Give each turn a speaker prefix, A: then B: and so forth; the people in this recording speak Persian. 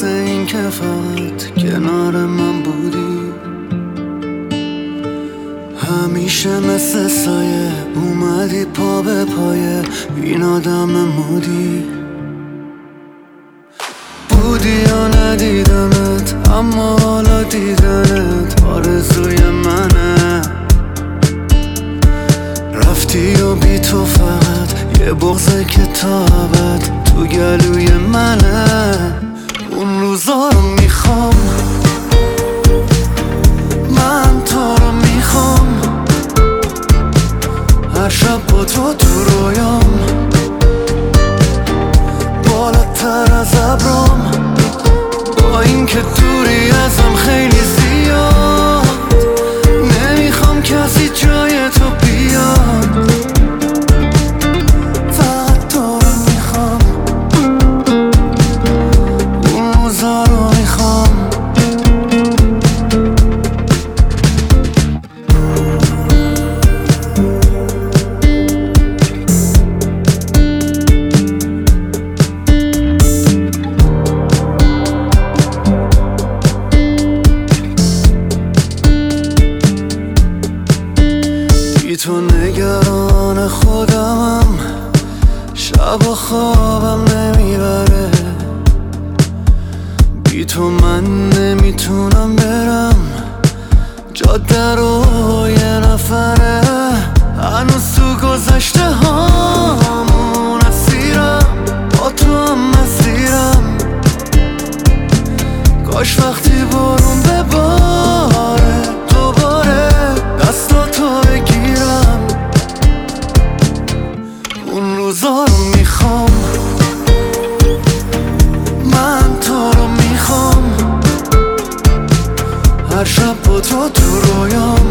A: واسه این که فقط کنار من بودی. همیشه مثل سایه اومدی پا به پایه این آدم مودی. بودی یا ندیدمت اما حالا دیدنت آرزوی منه. رفتی و بی تو فقط یه بغضه که تا ابد تو گلوی منه. اون روزا رو میخوام، من تو رو میخوام، هر شب با تو تو رویام، بالاتر از ابرام، با این که دوری ازم خیلی زیاد. نمیخوام کسی جای تو بیاد، فقط تو رو میخوام، اون روزا رو میخوام. بی تو نگران خودمم، شب و خوابم نمیبره. بی تو من نمیتونم برم، جاده رو یه نفره. هنوز تو گذشته هامون اسیرم، با تو هم مسیرم. کاش وقتی بارون بباره دوباره دستاتو بگیرم. اون روزا رو میخوام، من تو رو میخوام، هر شب با تو تو رویام،